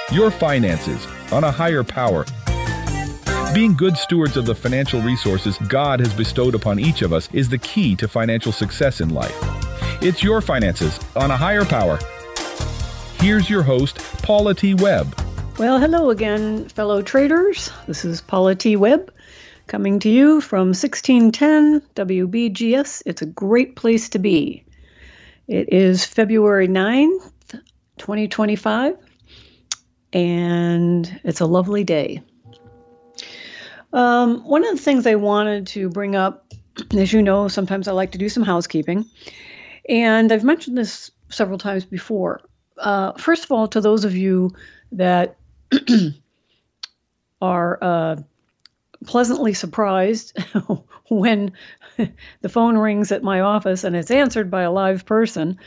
Your finances on a higher power. Being good stewards of the financial resources God has bestowed upon each of us is the key to financial success in life. It's your finances on a higher power. Here's your host, Paula T. Webb. Well, hello again, fellow traders. This is Paula T. Webb coming to you from 1610 WBGS. It's a great place to be. It is February 9th, 2025, and it's a lovely day. One of the things I wanted to bring up, as you know, sometimes I like to do some housekeeping, and I've mentioned this several times before. First of all, to those of you that are pleasantly surprised when the phone rings at my office and it's answered by a live person,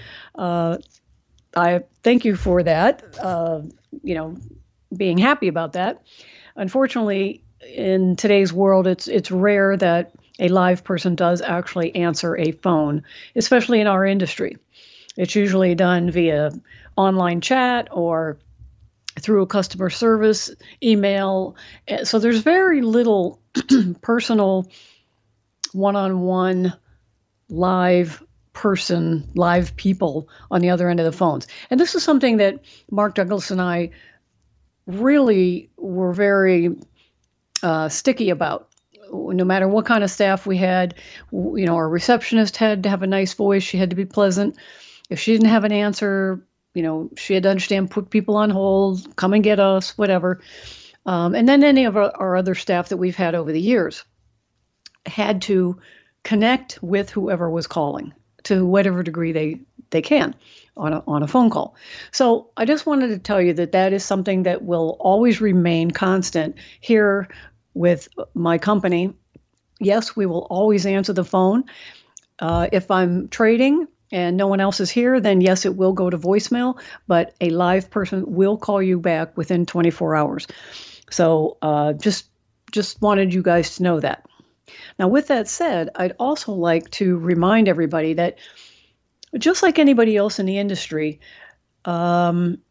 I thank you for that, being happy about that. Unfortunately, in today's world, it's rare that a live person does actually answer a phone, especially in our industry. It's usually done via online chat or through a customer service email. So there's very little personal one-on-one live people on the other end of the phones. And this is something that Mark Douglas and I really were very sticky about. No matter what kind of staff we had, our receptionist had to have a nice voice. She had to be pleasant. If she didn't have an answer, she had to understand, put people on hold, come and get us, whatever. And then any of our other staff that we've had over the years had to connect with whoever was calling to whatever degree they can on a phone call. So I just wanted to tell you that is something that will always remain constant here with my company. Yes, we will always answer the phone. If I'm trading and no one else is here, then yes, it will go to voicemail, but a live person will call you back within 24 hours. So just wanted you guys to know that. Now, with that said, I'd also like to remind everybody that just like anybody else in the industry, nobody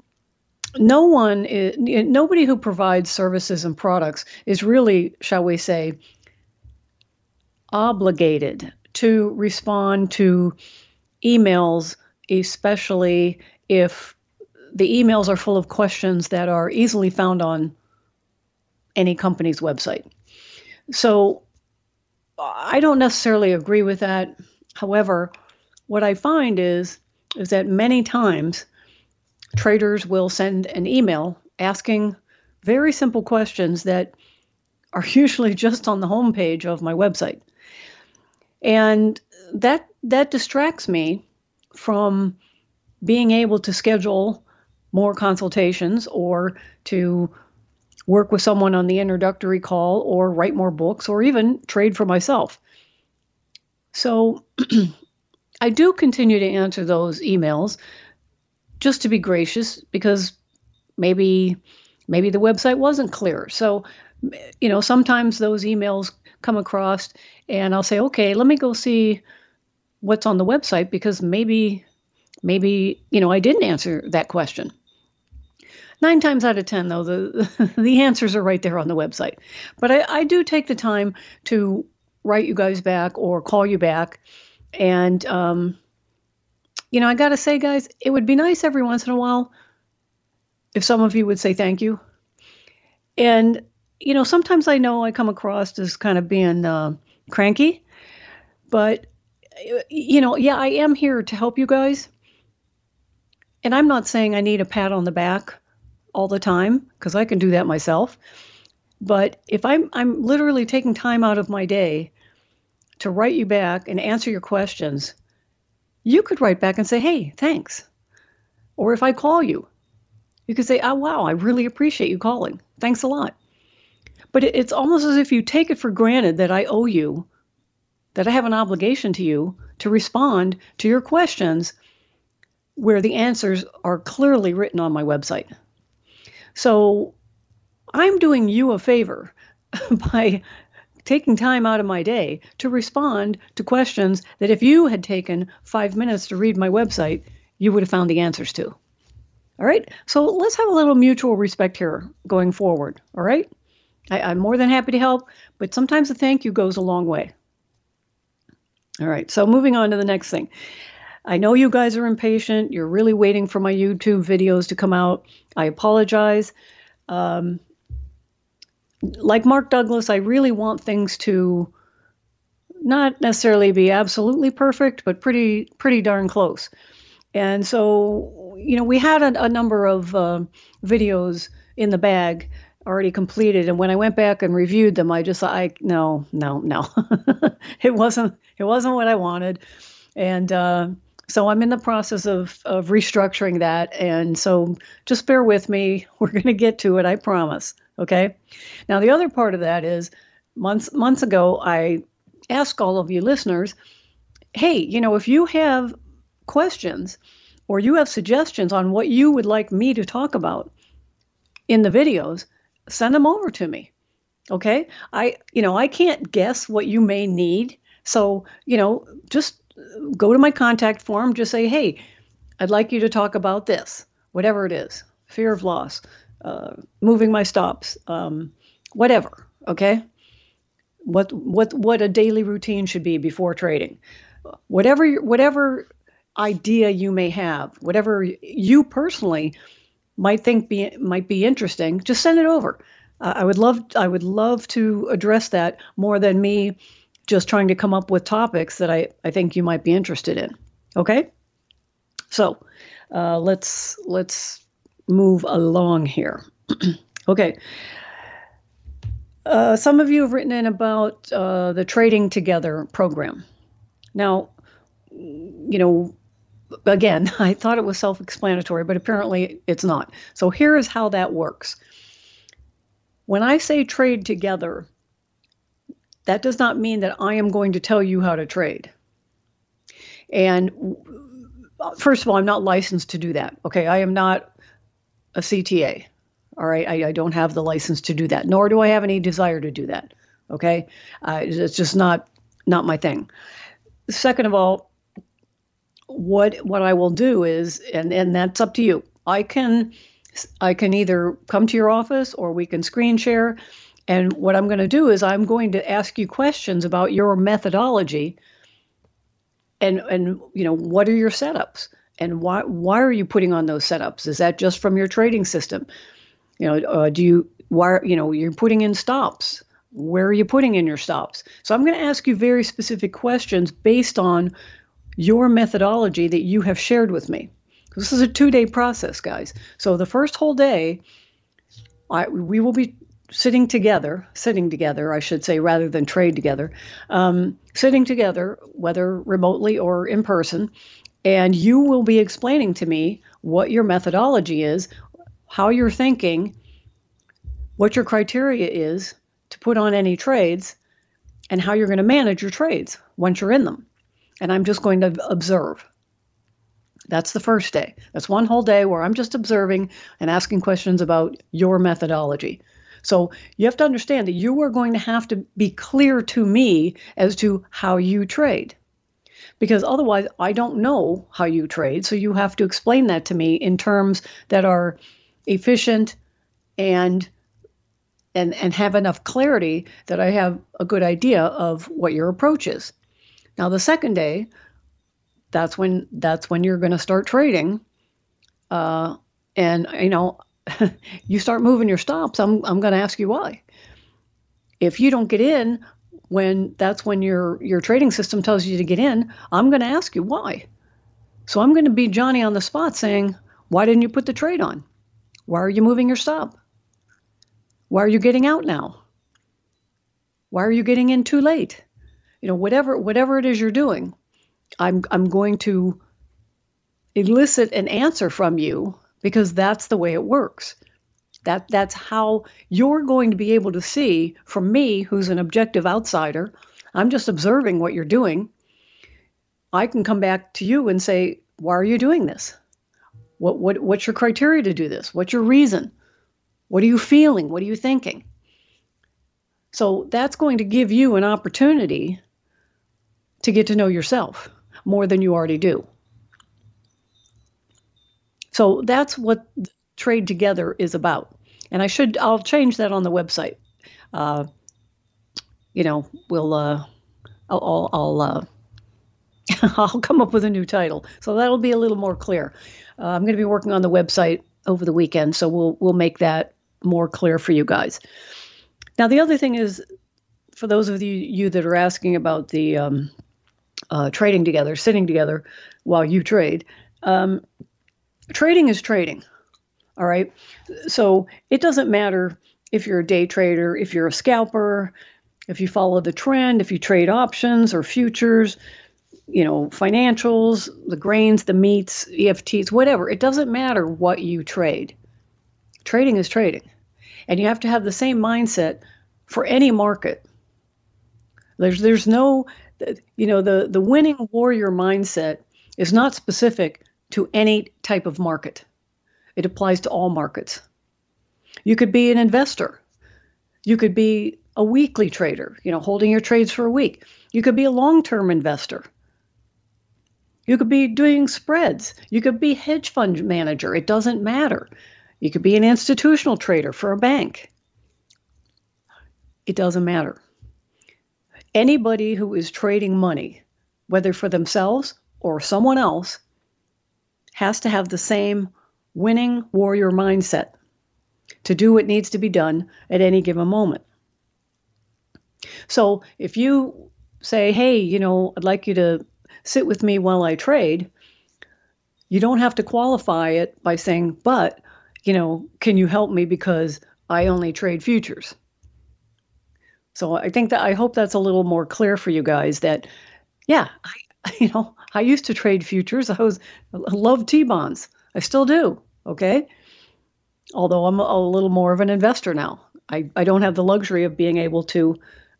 who provides services and products is really, shall we say, obligated to respond to emails, especially if the emails are full of questions that are easily found on any company's website. So I don't necessarily agree with that. However, what I find is that many times traders will send an email asking very simple questions that are usually just on the homepage of my website. And that distracts me from being able to schedule more consultations or to work with someone on the introductory call or write more books or even trade for myself. So I do continue to answer those emails just to be gracious, because maybe the website wasn't clear. So, sometimes those emails come across and I'll say, okay, let me go see what's on the website, because maybe, I didn't answer that question. 9 times out of 10, though, the answers are right there on the website. But I do take the time to write you guys back or call you back. And, I got to say, guys, it would be nice every once in a while if some of you would say thank you. And, sometimes I know I come across as kind of being cranky. But, I am here to help you guys. And I'm not saying I need a pat on the back all the time, because I can do that myself. But if I'm literally taking time out of my day to write you back and answer your questions, you could write back and say, hey, thanks. Or if I call you, you could say, oh, wow, I really appreciate you calling. Thanks a lot. But it's almost as if you take it for granted that I owe you, that I have an obligation to you to respond to your questions where the answers are clearly written on my website. So I'm doing you a favor by taking time out of my day to respond to questions that if you had taken 5 minutes to read my website, you would have found the answers to. All right. So let's have a little mutual respect here going forward. All right. I'm more than happy to help, but sometimes a thank you goes a long way. All right. So moving on to the next thing. I know you guys are impatient. You're really waiting for my YouTube videos to come out. I apologize. Like Mark Douglas, I really want things to not necessarily be absolutely perfect, but pretty darn close. And so, we had a number of videos in the bag already completed. And when I went back and reviewed them, I just thought, no. It wasn't what I wanted. And so I'm in the process of restructuring that. And so just bear with me. We're going to get to it, I promise. Okay. Now, the other part of that is months ago, I asked all of you listeners, hey, if you have questions or you have suggestions on what you would like me to talk about in the videos, send them over to me. Okay. I can't guess what you may need. So, just go to my contact form, just say, hey, I'd like you to talk about this, whatever it is, fear of loss, moving my stops, whatever. Okay. What a daily routine should be before trading, whatever idea you may have, whatever you personally might think might be interesting, just send it over. I would love to address that more than me just trying to come up with topics that I think you might be interested in. Okay? So let's move along here. Okay. Some of you have written in about the Trading Together program. Now, again, I thought it was self-explanatory, but apparently it's not. So here is how that works. When I say trade together, that does not mean that I am going to tell you how to trade. And first of all, I'm not licensed to do that. Okay, I am not a CTA. All right, I don't have the license to do that, nor do I have any desire to do that. Okay, it's just not my thing. Second of all, what I will do is, and that's up to you. I can either come to your office or we can screen share. And what I'm going to do is I'm going to ask you questions about your methodology and what are your setups and why are you putting on those setups? Is that just from your trading system? You're putting in stops. Where are you putting in your stops? So I'm going to ask you very specific questions based on your methodology that you have shared with me. This is a 2-day process, guys. So the first whole day, we will be sitting together, I should say, rather than trade together, sitting together, whether remotely or in person, and you will be explaining to me what your methodology is, how you're thinking, what your criteria is to put on any trades, and how you're going to manage your trades once you're in them. And I'm just going to observe. That's the first day. That's one whole day where I'm just observing and asking questions about your methodology. So you have to understand that you are going to have to be clear to me as to how you trade. Because otherwise, I don't know how you trade. So you have to explain that to me in terms that are efficient and have enough clarity that I have a good idea of what your approach is. Now, the second day, that's when you're going to start trading. You start moving your stops, I'm going to ask you why. If you don't get in that's when your trading system tells you to get in, I'm going to ask you why. So I'm going to be Johnny on the spot saying, why didn't you put the trade on? Why are you moving your stop? Why are you getting out now? Why are you getting in too late? Whatever it is you're doing, I'm going to elicit an answer from you because that's the way it works. That's how you're going to be able to see from me, who's an objective outsider. I'm just observing what you're doing. I can come back to you and say, why are you doing this? What's your criteria to do this? What's your reason? What are you feeling? What are you thinking? So that's going to give you an opportunity to get to know yourself more than you already do. So that's what Trade Together is about. And I'll change that on the website. I'll I'll come up with a new title. So that'll be a little more clear. I'm going to be working on the website over the weekend, so we'll make that more clear for you guys. Now, the other thing is, for those of you that are asking about the trading together, sitting together while you trade, trading is trading. All right. So it doesn't matter if you're a day trader, if you're a scalper, if you follow the trend, if you trade options or futures, financials, the grains, the meats, EFTs, whatever. It doesn't matter what you trade. Trading is trading. And you have to have the same mindset for any market. There's no, the winning warrior mindset is not specific to any type of market. It applies to all markets. You could be an investor. You could be a weekly trader, holding your trades for a week. You could be a long-term investor. You could be doing spreads. You could be hedge fund manager. It doesn't matter. You could be an institutional trader for a bank. It doesn't matter. Anybody who is trading money, whether for themselves or someone else, has to have the same winning warrior mindset to do what needs to be done at any given moment. So if you say, hey, I'd like you to sit with me while I trade, you don't have to qualify it by saying, but, can you help me because I only trade futures? So I hope that's a little more clear for you guys that, yeah, I used to trade futures. I love T-bonds. I still do. Okay. Although I'm a little more of an investor now. I don't have the luxury of being able to,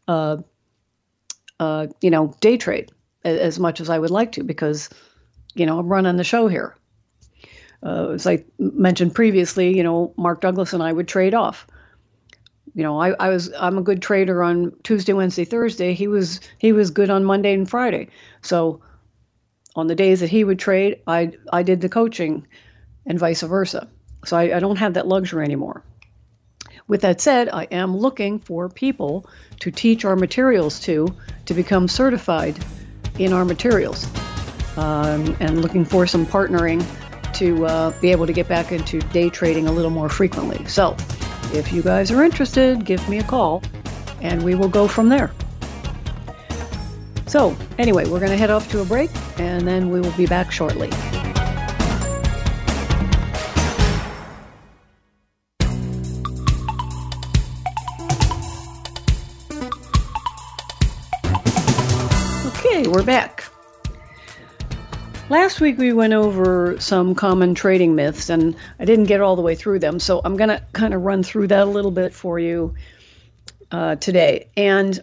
day trade as much as I would like to because, I'm running the show here. As I mentioned previously, Mark Douglas and I would trade off. I'm a good trader on Tuesday, Wednesday, Thursday. He was good on Monday and Friday. So on the days that he would trade, I did the coaching and vice versa. So I don't have that luxury anymore. With that said, I am looking for people to teach our materials to become certified in our materials, and looking for some partnering to be able to get back into day trading a little more frequently. So if you guys are interested, give me a call and we will go from there. So anyway, we're going to head off to a break and then we will be back shortly. Okay, we're back. Last week we went over some common trading myths, and I didn't get all the way through them, so I'm going to kind of run through that a little bit for you today. And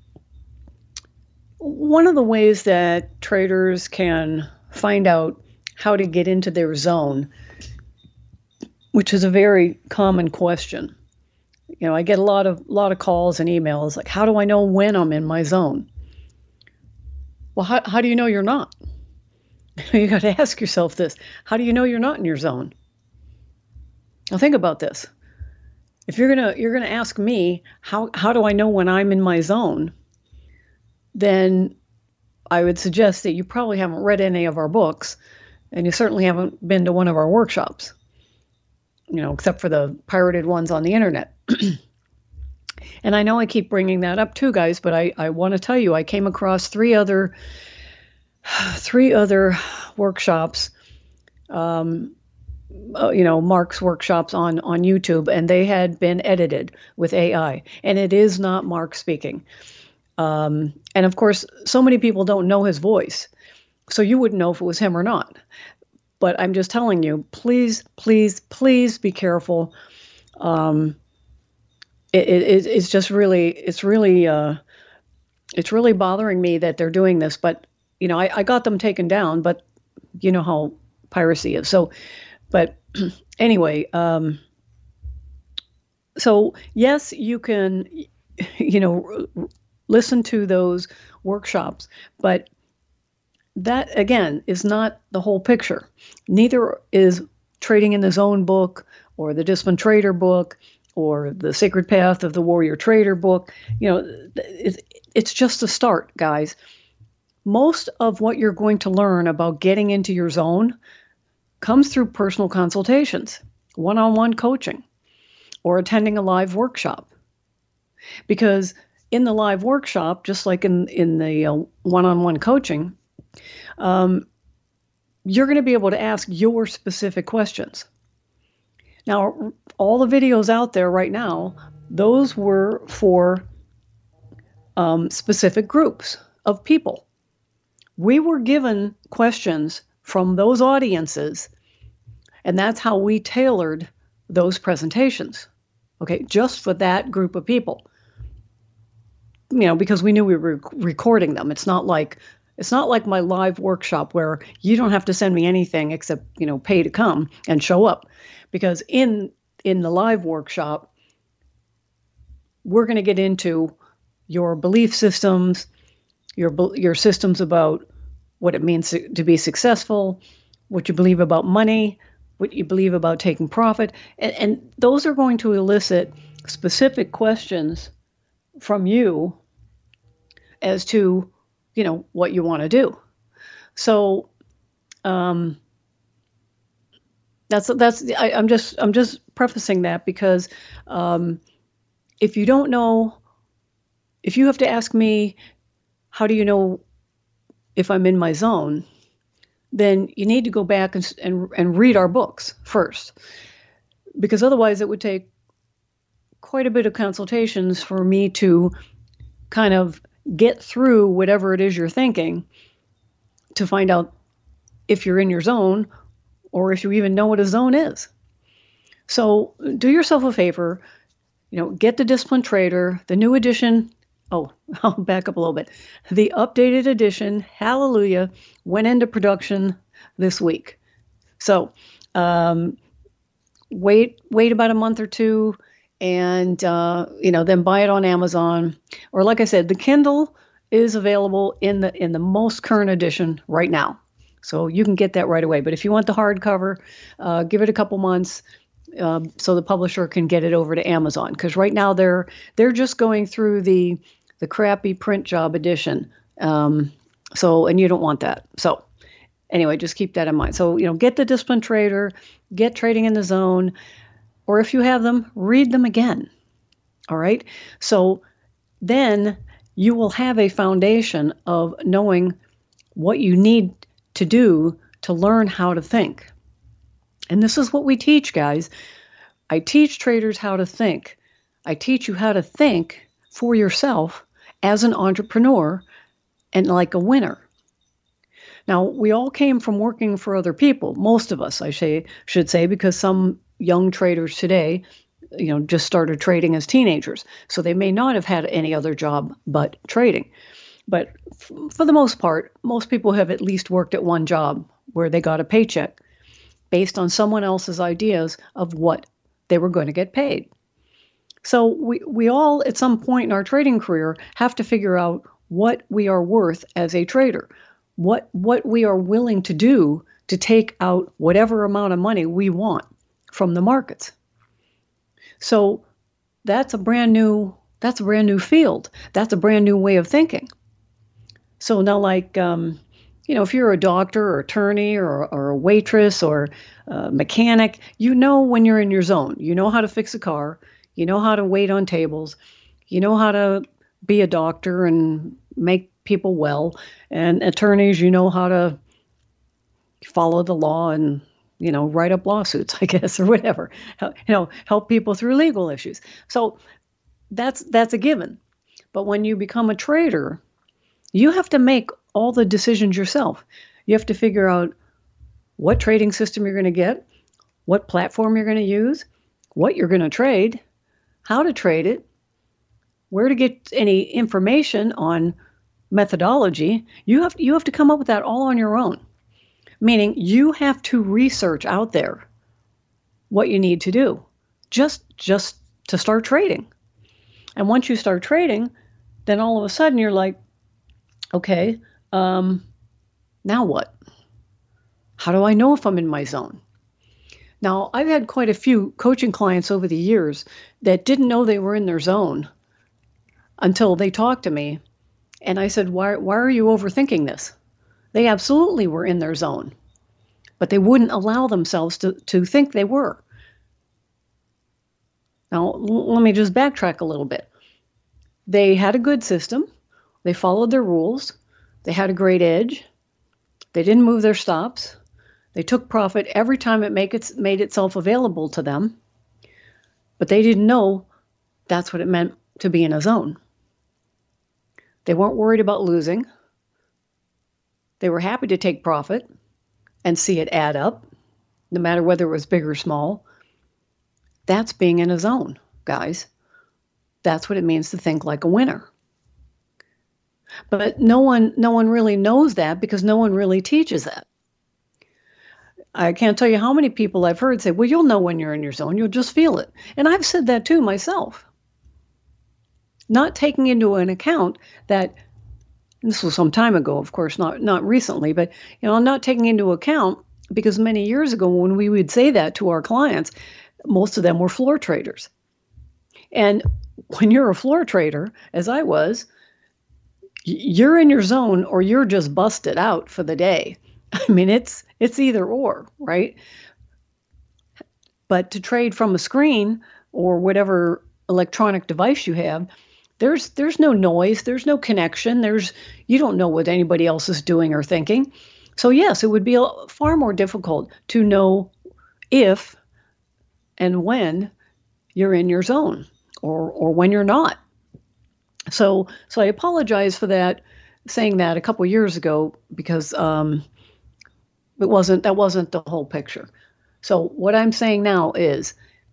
one of the ways that traders can find out how to get into their zone, which is a very common question. I get a lot of calls and emails like, how do I know when I'm in my zone? Well, how do you know you're not? You got to ask yourself this. How do you know you're not in your zone? Now think about this. If you're gonna ask me, how do I know when I'm in my zone? Then I would suggest that you probably haven't read any of our books, and you certainly haven't been to one of our workshops, except for the pirated ones on the internet. And I know I keep bringing that up too, guys, but I want to tell you, I came across three other workshops, Mark's workshops on YouTube, and they had been edited with AI, and it is not Mark speaking. And of course, so many people don't know his voice, so you wouldn't know if it was him or not. But I'm just telling you, please, please, please be careful. It's just really, it's really bothering me that they're doing this, but I got them taken down, but you know how piracy is. So, but anyway, so yes, you can, listen to those workshops, but that again is not the whole picture. Neither is Trading in the Zone book or the Disciplined Trader book or the Sacred Path of the Warrior Trader book. It's just a start, guys. Most of what you're going to learn about getting into your zone comes through personal consultations, one-on-one coaching, or attending a live workshop. Because in the live workshop, just like in the one-on-one coaching, you're going to be able to ask your specific questions. Now, all the videos out there right now, those were for specific groups of people. We were given questions from those audiences, and that's how we tailored those presentations. Okay, just for that group of people. Because we knew we were recording them. It's not like my live workshop where you don't have to send me anything except, pay to come and show up. Because in the live workshop, we're going to get into your belief systems, your systems about what it means to be successful, what you believe about money, what you believe about taking profit. And those are going to elicit specific questions from you as to, what you want to do. So I'm just prefacing that because if you don't know, if you have to ask me, how do you know if I'm in my zone, then you need to go back and read our books first, because otherwise it would take quite a bit of consultations for me to kind of get through whatever it is you're thinking to find out if you're in your zone or if you even know what a zone is. So do yourself a favor, get the Disciplined Trader, the new edition. Oh, I'll back up a little bit. The updated edition, hallelujah, went into production this week. So wait about a month or two, and then buy it on Amazon. Or like I said, the Kindle is available in the most current edition right now. So you can get that right away. But if you want the hardcover, give it a couple months so the publisher can get it over to Amazon. Because right now they're just going through the crappy print job edition. And you don't want that. So anyway, just keep that in mind. So, get the Disciplined Trader, get Trading in the Zone, or if you have them, read them again. All right. So then you will have a foundation of knowing what you need to do to learn how to think. And this is what we teach, guys. I teach traders how to think. I teach you how to think for yourself as an entrepreneur and like a winner. Now, we all came from working for other people. Most of us, I should say, because some young traders today, just started trading as teenagers. So they may not have had any other job but trading. But for the most part, most people have at least worked at one job where they got a paycheck based on someone else's ideas of what they were going to get paid. So we all, at some point in our trading career, have to figure out what we are worth as a trader, what we are willing to do to take out whatever amount of money we want from the markets. So that's a brand new field. That's a brand new way of thinking. So now, like, if you're a doctor or attorney or a waitress or a mechanic, when you're in your zone. You know how to fix a car. You know how to wait on tables. You know how to be a doctor and make people well. And attorneys, you know how to follow the law and, write up lawsuits, I guess, or whatever. Help people through legal issues. So that's a given. But when you become a trader, you have to make all the decisions yourself. You have to figure out what trading system you're going to get, what platform you're going to use, what you're going to trade, how to trade it, where to get any information on methodology. You have to come up with that all on your own. Meaning you have to research out there what you need to do just to start trading. And once you start trading, then all of a sudden you're like, okay, now what? How do I know if I'm in my zone? Now, I've had quite a few coaching clients over the years that didn't know they were in their zone until they talked to me. And I said, why are you overthinking this? They absolutely were in their zone, but they wouldn't allow themselves to think they were. Now, let me just backtrack a little bit. They had a good system. They followed their rules. They had a great edge. They didn't move their stops. They took profit every time it made itself available to them. But they didn't know that's what it meant to be in a zone. They weren't worried about losing. They were happy to take profit and see it add up, no matter whether it was big or small. That's being in a zone, guys. That's what it means to think like a winner. But no one really knows that because no one really teaches that. I can't tell you how many people I've heard say, well, you'll know when you're in your zone, you'll just feel it. And I've said that too myself. Not taking into an account that, this was some time ago, of course, not recently, but not taking into account, because many years ago when we would say that to our clients, most of them were floor traders. And when you're a floor trader, as I was, you're in your zone or you're just busted out for the day. I mean, it's either or, right? But to trade from a screen or whatever electronic device you have, there's no noise, there's no connection, you don't know what anybody else is doing or thinking. So yes, it would be far more difficult to know if and when you're in your zone or when you're not. So I apologize for that, saying that a couple years ago, because that wasn't the whole picture. So what I'm saying now is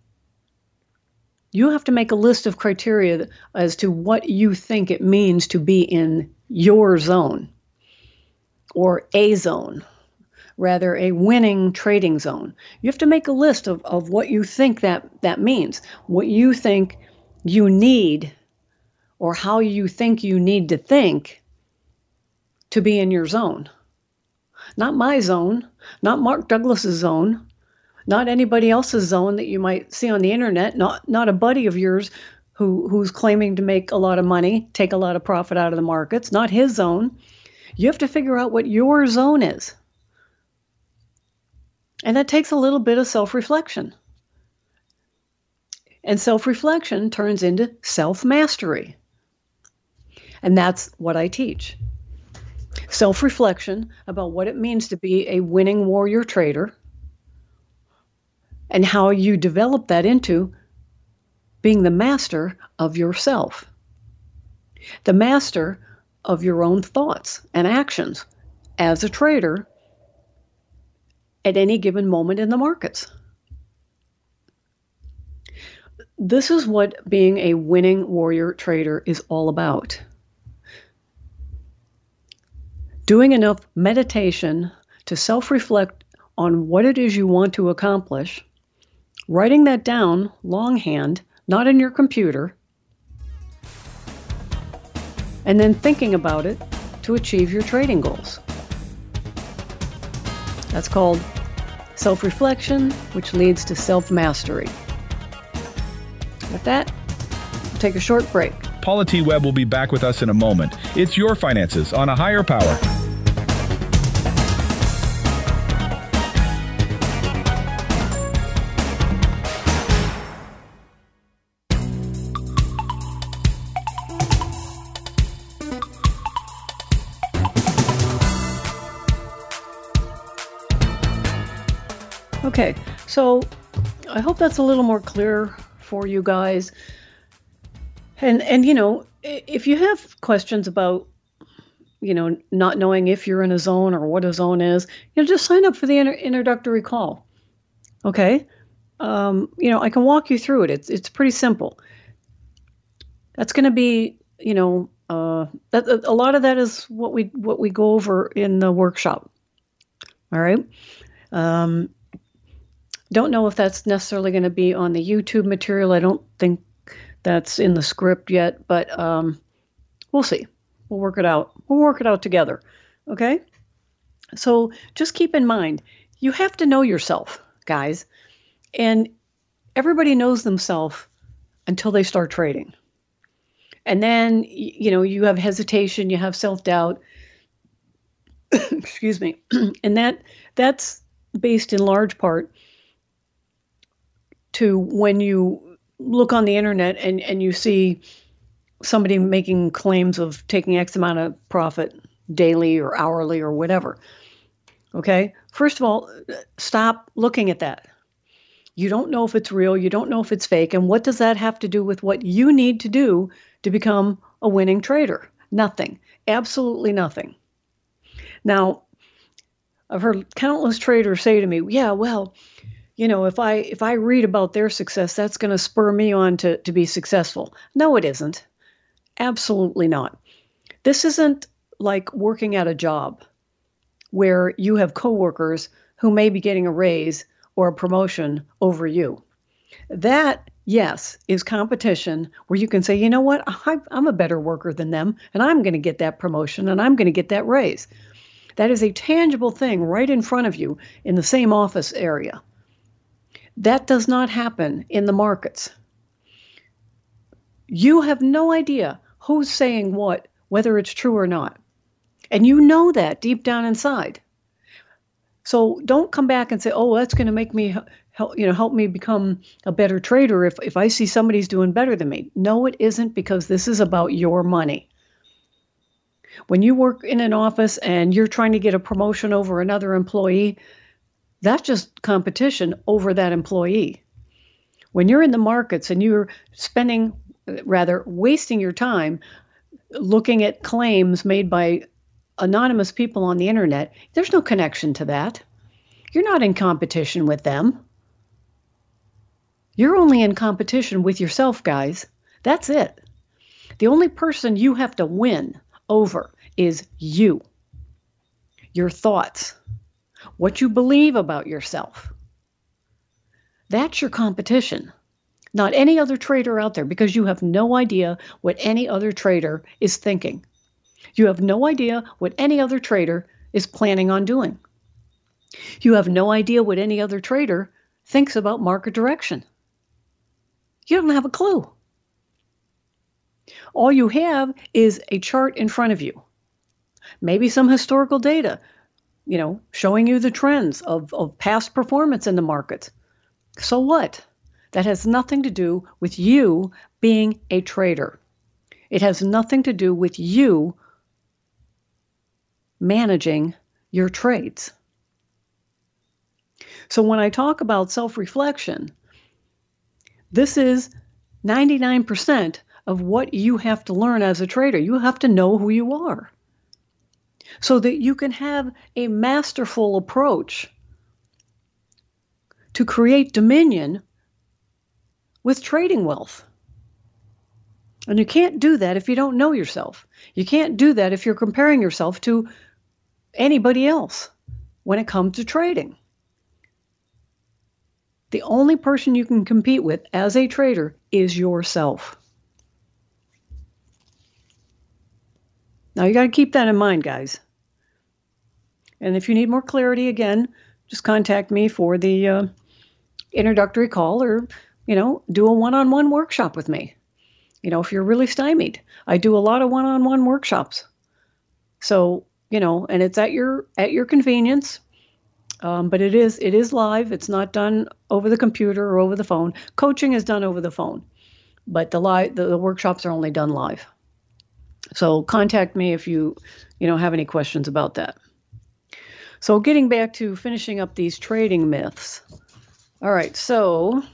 you have to make a list of criteria as to what you think it means to be in your zone, or a zone, rather a winning trading zone. You have to make a list of what you think that means, what you think you need, or how you think you need to think to be in your zone. Not my zone, not Mark Douglas's zone, not anybody else's zone that you might see on the internet, not a buddy of yours who's claiming to make a lot of money, take a lot of profit out of the markets, not his zone. You have to figure out what your zone is. And that takes a little bit of self-reflection. And self-reflection turns into self-mastery. And that's what I teach. Self-reflection about what it means to be a winning warrior trader, and how you develop that into being the master of yourself, the master of your own thoughts and actions as a trader at any given moment in the markets. This is what being a winning warrior trader is all about. Doing enough meditation to self-reflect on what it is you want to accomplish, writing that down longhand, not in your computer, and then thinking about it to achieve your trading goals. That's called self-reflection, which leads to self-mastery. With that, we'll take a short break. Paula T. Webb will be back with us in a moment. It's Your Finances on A Higher Power. Okay, so I hope that's a little more clear for you guys. And if you have questions about, not knowing if you're in a zone or what a zone is, just sign up for the introductory call. Okay? I can walk you through it. It's pretty simple. That's going to be, that a lot of that is what we go over in the workshop. All right? Don't know if that's necessarily going to be on the YouTube material. I don't think that's in the script yet, but we'll see. We'll work it out. We'll work it out together. Okay? So just keep in mind, you have to know yourself, guys. And everybody knows themselves until they start trading. And then, you have hesitation, you have self-doubt, excuse me. And that's based in large part to when you look on the internet and you see somebody making claims of taking X amount of profit daily or hourly or whatever. Okay? First of all, stop looking at that. You don't know if it's real. You don't know if it's fake. And what does that have to do with what you need to do to become a winning trader? Nothing. Absolutely nothing. Now, I've heard countless traders say to me, yeah, well, if I read about their success, that's going to spur me on to be successful. No, it isn't. Absolutely not. This isn't like working at a job where you have coworkers who may be getting a raise or a promotion over you. That, yes, is competition where you can say, you know what, I'm a better worker than them, and I'm going to get that promotion, and I'm going to get that raise. That is a tangible thing right in front of you in the same office area. That does not happen in the markets. You have no idea who's saying what, whether it's true or not. And you know that deep down inside. So don't come back and say, oh, that's going to make me help me become a better trader if I see somebody's doing better than me. No, it isn't, because this is about your money. When you work in an office and you're trying to get a promotion over another employee, that's just competition over that employee. When you're in the markets and you're wasting your time looking at claims made by anonymous people on the internet, there's no connection to that. You're not in competition with them. You're only in competition with yourself, guys. That's it. The only person you have to win over is you. Your thoughts. What you believe about yourself. That's your competition. Not any other trader out there, because you have no idea what any other trader is thinking. You have no idea what any other trader is planning on doing. You have no idea what any other trader thinks about market direction. You don't have a clue. All you have is a chart in front of you. Maybe some historical data, showing you the trends of past performance in the markets. So what? That has nothing to do with you being a trader. It has nothing to do with you managing your trades. So when I talk about self-reflection, this is 99% of what you have to learn as a trader. You have to know who you are so that you can have a masterful approach to create dominion with trading wealth. And you can't do that if you don't know yourself. You can't do that if you're comparing yourself to anybody else when it comes to trading. The only person you can compete with as a trader is yourself. Now you got to keep that in mind, guys. And if you need more clarity, again, just contact me for the introductory call, or, do a one-on-one workshop with me. If you're really stymied, I do a lot of one-on-one workshops. So, and it's at your convenience. But it is live. It's not done over the computer or over the phone. Coaching is done over the phone, but the workshops are only done live. So contact me if you have any questions about that. So getting back to finishing up these trading myths. All right, so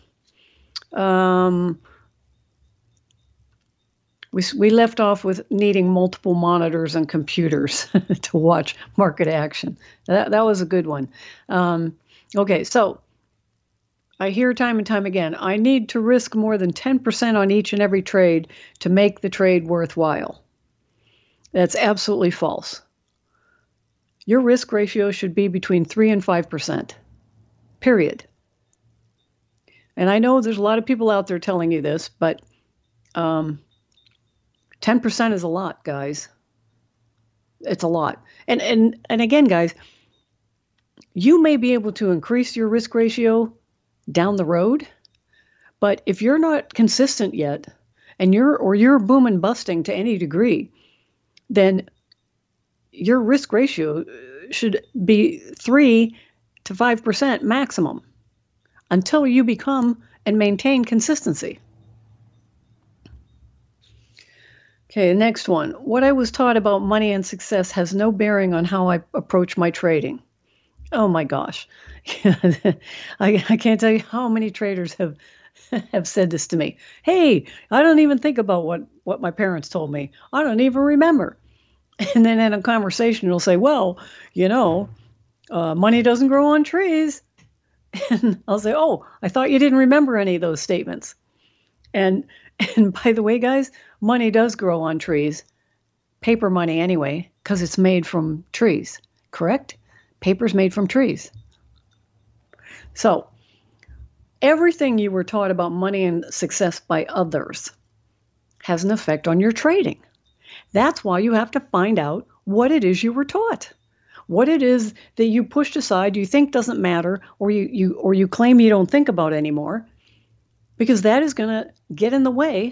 we left off with needing multiple monitors and computers to watch market action. That was a good one. Okay, so I hear time and time again, I need to risk more than 10% on each and every trade to make the trade worthwhile. That's absolutely false. Your risk ratio should be between 3 and 5%, period. And I know there's a lot of people out there telling you this, but 10% is a lot, guys. It's a lot. And again, guys, you may be able to increase your risk ratio down the road. But if you're not consistent yet, and you're boom and busting to any degree, then your risk ratio should be 3 to 5% maximum until you become and maintain consistency. Okay, next one. What I was taught about money and success has no bearing on how I approach my trading. Oh my gosh. I can't tell you how many traders have said this to me. Hey, I don't even think about what my parents told me. I don't even remember. And then in a conversation, you'll say, well, money doesn't grow on trees. And I'll say, oh, I thought you didn't remember any of those statements. And by the way, guys, money does grow on trees. Paper money anyway, because it's made from trees, correct? Paper's made from trees. So everything you were taught about money and success by others has an effect on your trading. That's why you have to find out what it is you were taught, what it is that you pushed aside, you think doesn't matter, or you claim you don't think about anymore, because that is going to get in the way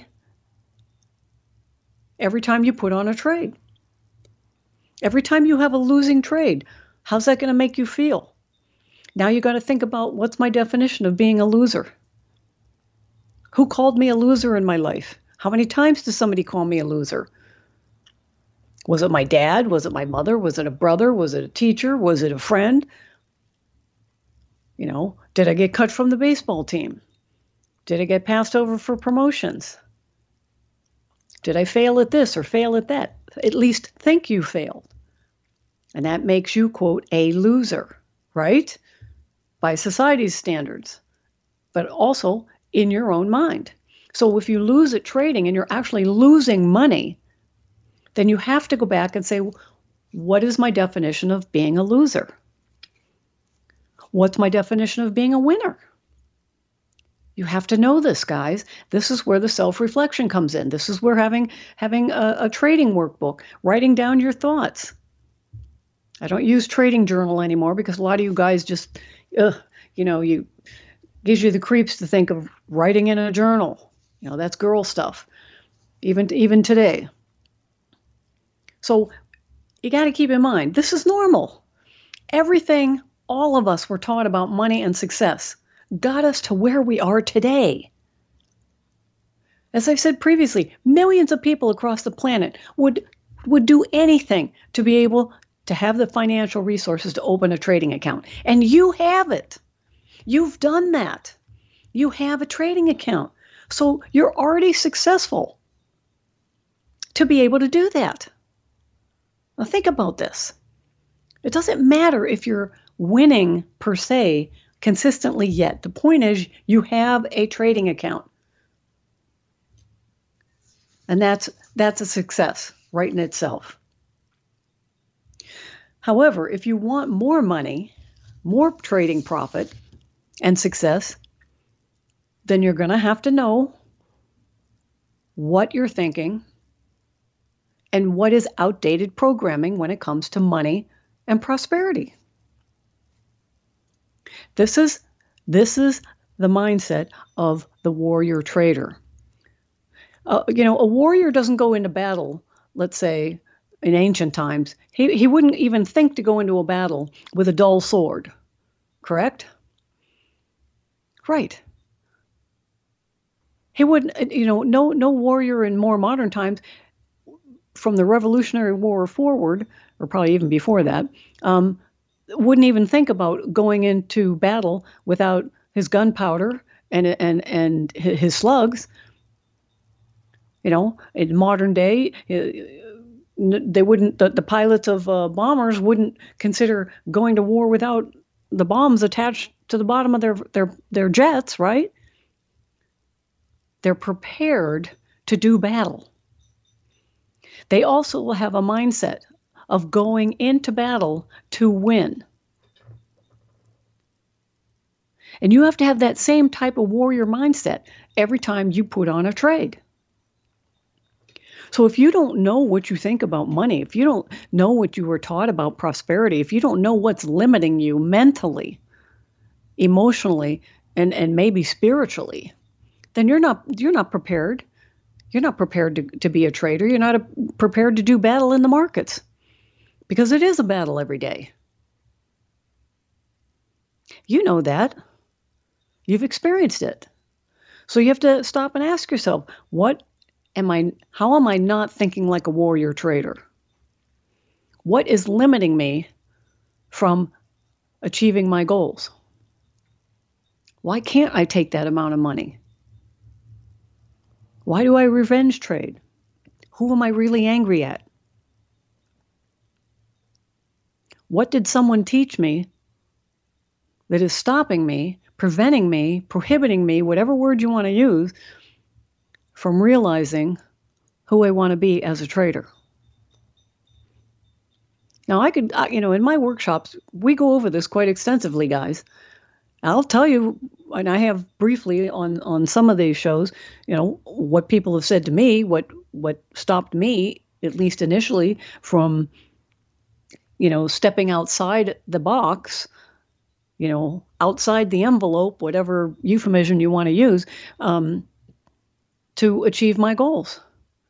every time you put on a trade. Every time you have a losing trade, how's that going to make you feel? Now you got to think about, what's my definition of being a loser? Who called me a loser in my life? How many times does somebody call me a loser? Was it my dad? Was it my mother? Was it a brother? Was it a teacher? Was it a friend? Did I get cut from the baseball team? Did I get passed over for promotions? Did I fail at this or fail at that? At least think you failed. And that makes you, quote, a loser, right? By society's standards, but also in your own mind. So if you lose at trading and you're actually losing money, then you have to go back and say, what is my definition of being a loser? What's my definition of being a winner? You have to know this, guys. This is where the self-reflection comes in. This is where having a trading workbook, writing down your thoughts. I don't use trading journal anymore because a lot of you guys just, gives you the creeps to think of writing in a journal. That's girl stuff, even today. So you got to keep in mind, this is normal. Everything all of us were taught about money and success got us to where we are today. As I've said previously, millions of people across the planet would do anything to be able to have the financial resources to open a trading account. And you have it. You've done that. You have a trading account. So you're already successful to be able to do that. Now think about this. It doesn't matter if you're winning per se consistently yet. The point is you have a trading account. And that's a success right in itself. However, if you want more money, more trading profit and success, then you're going to have to know what you're thinking and what is outdated programming when it comes to money and prosperity. This is the mindset of the warrior trader. A warrior doesn't go into battle, let's say, in ancient times. He wouldn't even think to go into a battle with a dull sword, correct? Right. He wouldn't, no warrior in more modern times, from the Revolutionary War forward, or probably even before that, wouldn't even think about going into battle without his gunpowder and his slugs. In modern day, they wouldn't. The pilots of bombers wouldn't consider going to war without the bombs attached to the bottom of their jets, right? They're prepared to do battle. They also will have a mindset of going into battle to win. And you have to have that same type of warrior mindset every time you put on a trade. So if you don't know what you think about money, if you don't know what you were taught about prosperity, if you don't know what's limiting you mentally, emotionally, and maybe spiritually, then you're not prepared. You're not prepared to be a trader. You're not prepared to do battle in the markets, because it is a battle every day. You know that. You've experienced it. So you have to stop and ask yourself, how am I not thinking like a warrior trader? What is limiting me from achieving my goals? Why can't I take that amount of money? Why do I revenge trade? Who am I really angry at? What did someone teach me that is stopping me, preventing me, prohibiting me, whatever word you want to use, from realizing who I want to be as a trader? Now, in my workshops, we go over this quite extensively, guys. I'll tell you, and I have briefly on some of these shows, what people have said to me, what stopped me, at least initially, from, stepping outside the box, outside the envelope, whatever euphemism you want to use, to achieve my goals.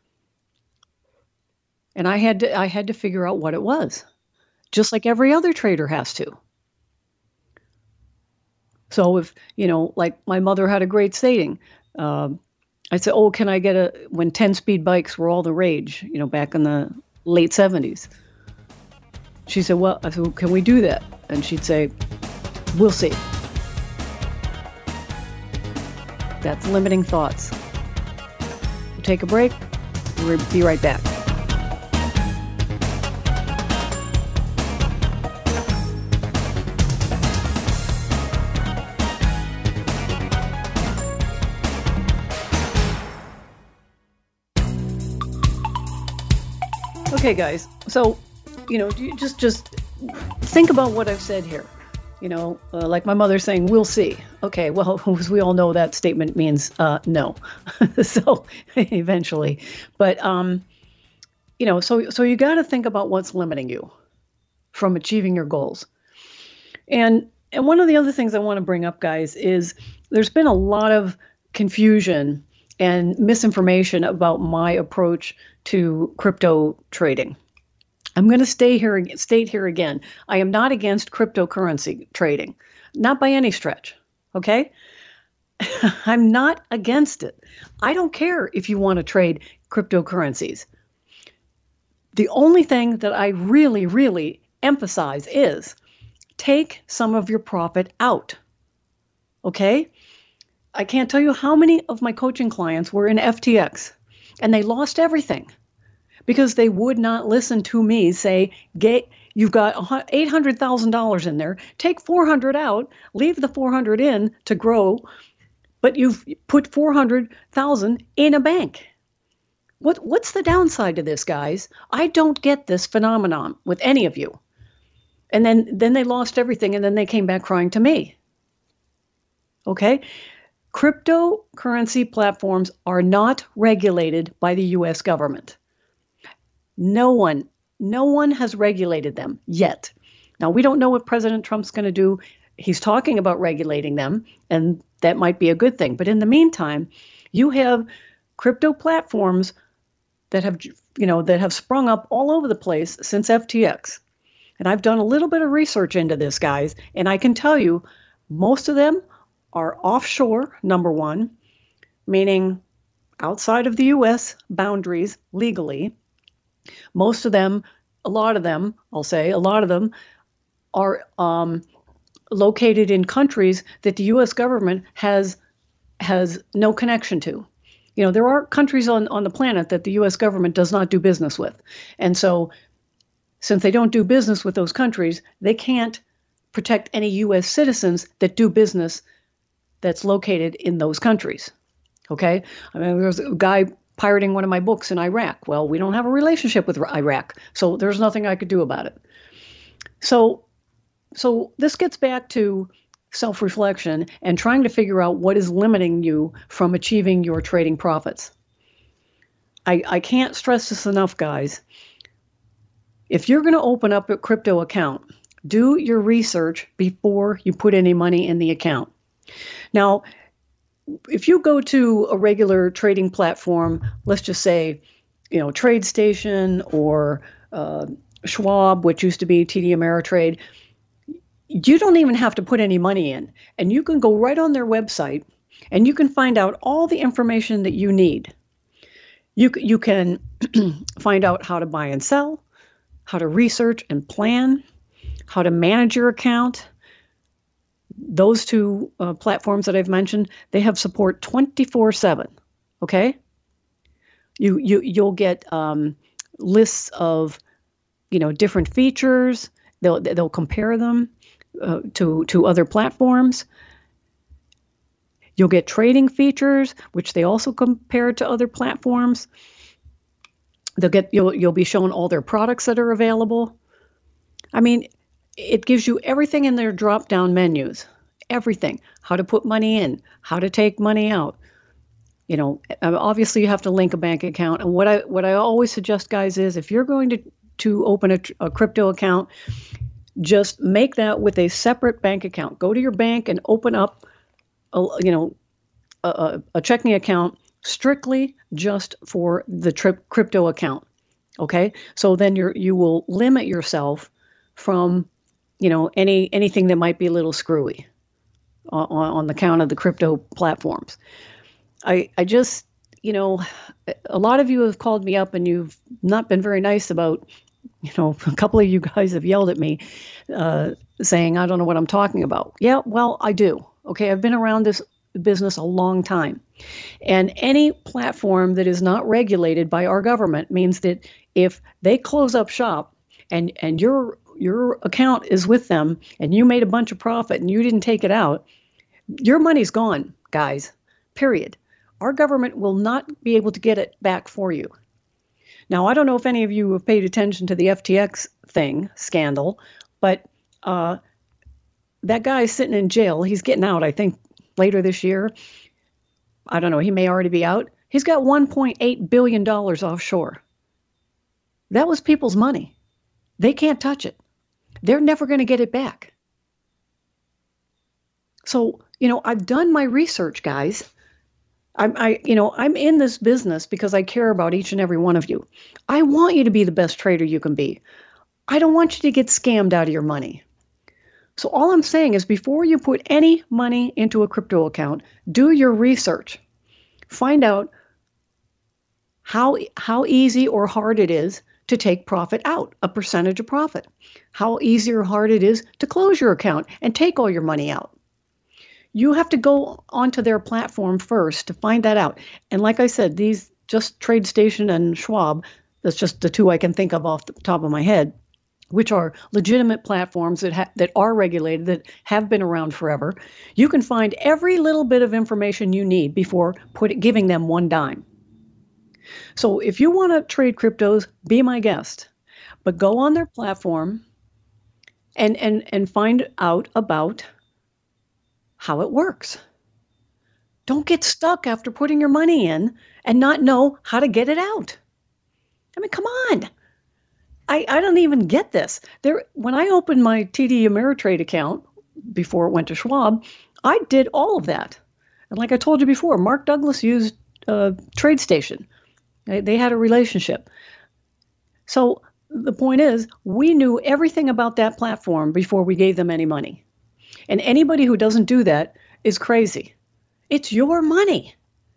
And I had to figure out what it was, just like every other trader has to. So if, like my mother had a great saying, I said, can I get when 10-speed bikes were all the rage, back in the late 70s. She said, I said, can we do that? And she'd say, we'll see. That's limiting thoughts. We'll take a break. We'll be right back. Okay, guys. So, just think about what I've said here. Like my mother saying, we'll see. Okay, well, as we all know, that statement means no. So eventually. But, so you got to think about what's limiting you from achieving your goals. And one of the other things I want to bring up, guys, is there's been a lot of confusion and misinformation about my approach to crypto trading. I'm going to state here again, I am not against cryptocurrency trading, not by any stretch, okay? I'm not against it. I don't care if you want to trade cryptocurrencies. The only thing that I really, really emphasize is take some of your profit out, okay? I can't tell you how many of my coaching clients were in FTX and they lost everything because they would not listen to me say, you've got $800,000 in there, take 400 out, leave the 400 in to grow, but you've put 400,000 in a bank. What's the downside to this, guys? I don't get this phenomenon with any of you. And then they lost everything and then they came back crying to me. Okay? Cryptocurrency platforms are not regulated by the U.S. government. No one has regulated them yet. Now, we don't know what President Trump's going to do. He's talking about regulating them, and that might be a good thing. But in the meantime, you have crypto platforms that have sprung up all over the place since FTX. And I've done a little bit of research into this, guys, and I can tell you most of them are offshore, number one, meaning outside of the U.S. boundaries legally. Most of them, a lot of them are located in countries that the U.S. government has no connection to. There are countries on the planet that the U.S. government does not do business with. And so since they don't do business with those countries, they can't protect any U.S. citizens that do business that's located in those countries. Okay? I mean, there's a guy pirating one of my books in Iraq. Well, we don't have a relationship with Iraq, so there's nothing I could do about it. So this gets back to self-reflection and trying to figure out what is limiting you from achieving your trading profits. I can't stress this enough, guys. If you're going to open up a crypto account, do your research before you put any money in the account. Now, if you go to a regular trading platform, let's just say, TradeStation or Schwab, which used to be TD Ameritrade, you don't even have to put any money in. And you can go right on their website and you can find out all the information that you need. You can find out how to buy and sell, how to research and plan, how to manage your account. Those two platforms that I've mentioned, they have support 24/7. Okay, you'll get lists of different features. They'll compare them to other platforms. You'll get trading features, which they also compare to other platforms. You'll be shown all their products that are available. I mean, it gives you everything in their drop-down menus. Everything. How to put money in, how to take money out. Obviously you have to link a bank account. And what I always suggest, guys, is if you're going to open a crypto account, just make that with a separate bank account. Go to your bank and open up a checking account strictly just for the crypto account. Okay, so then you will limit yourself from anything that might be a little screwy on the count of the crypto platforms. I just a lot of you have called me up and you've not been very nice about a couple of you guys have yelled at me saying I don't know what I'm talking about. Yeah, well, I do. Okay, I've been around this business a long time. And any platform that is not regulated by our government means that if they close up shop and your account is with them and you made a bunch of profit and you didn't take it out, your money's gone, guys, period. Our government will not be able to get it back for you. Now, I don't know if any of you have paid attention to the FTX scandal, but that guy's sitting in jail. He's getting out, I think, later this year. I don't know. He may already be out. He's got $1.8 billion offshore. That was people's money. They can't touch it. They're never going to get it back. So, I've done my research, guys. I'm in this business because I care about each and every one of you. I want you to be the best trader you can be. I don't want you to get scammed out of your money. So all I'm saying is before you put any money into a crypto account, do your research. Find out how easy or hard it is to take profit out, a percentage of profit. How easy or hard it is to close your account and take all your money out. You have to go onto their platform first to find that out. And like I said, these just TradeStation and Schwab, that's just the two I can think of off the top of my head, which are legitimate platforms that are regulated, that have been around forever. You can find every little bit of information you need before giving them one dime. So if you want to trade cryptos, be my guest. But go on their platform and find out about how it works. Don't get stuck after putting your money in and not know how to get it out. I mean, come on. I don't even get this. When I opened my TD Ameritrade account before it went to Schwab, I did all of that. And like I told you before, Mark Douglas used TradeStation. They had a relationship. So the point is, we knew everything about that platform before we gave them any money. And anybody who doesn't do that is crazy. It's your money.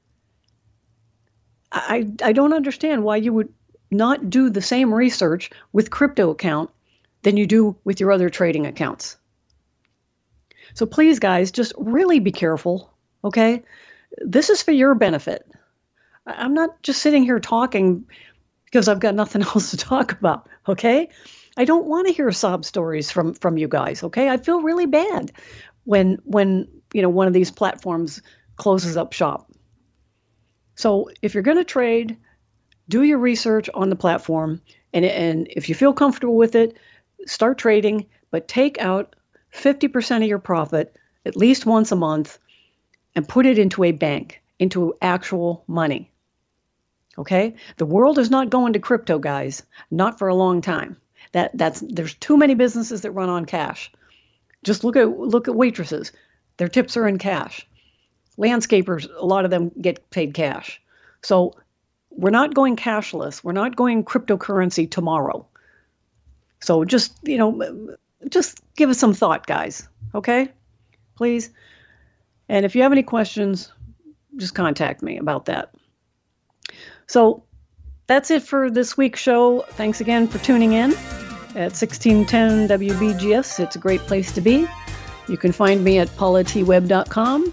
I don't understand why you would not do the same research with crypto account than you do with your other trading accounts. So please, guys, just really be careful, okay? This is for your benefit. I'm not just sitting here talking because I've got nothing else to talk about, okay? I don't want to hear sob stories from you guys, okay? I feel really bad when one of these platforms closes up shop. So if you're going to trade, do your research on the platform, and if you feel comfortable with it, start trading, but take out 50% of your profit at least once a month and put it into a bank, into actual money. Okay? The world is not going to crypto, guys, not for a long time. There's too many businesses that run on cash. Just look at waitresses. Their tips are in cash. Landscapers, a lot of them get paid cash. So we're not going cashless. We're not going cryptocurrency tomorrow. So just give us some thought, guys. Okay? Please. And if you have any questions, just contact me about that. So that's it for this week's show. Thanks again for tuning in at 1610 WBGS. It's a great place to be. You can find me at paulatwebb.com,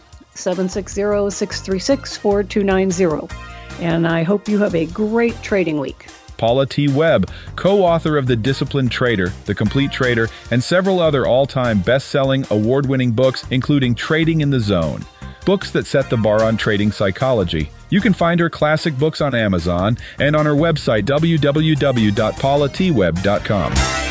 760-636-4290. And I hope you have a great trading week. Paula T. Webb, co-author of The Disciplined Trader, The Complete Trader, and several other all-time best-selling, award-winning books, including Trading in the Zone, books that set the bar on trading psychology. You can find her classic books on Amazon and on her website, www.paulatwebb.com.